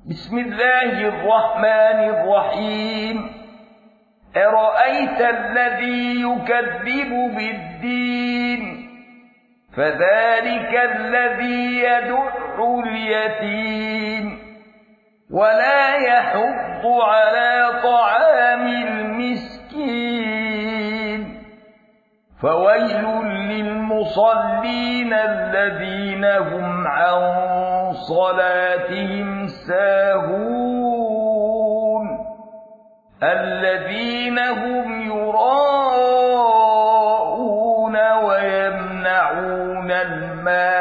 بسم الله الرحمن الرحيم أرأيت الذي يكذب بالدين فذلك الذي يدع اليتيم ولا يحض على طعام المسكين فويل للمصلين الذين هم عن صلاتهم ساهون الذين هم يراءون ويمنعون الماء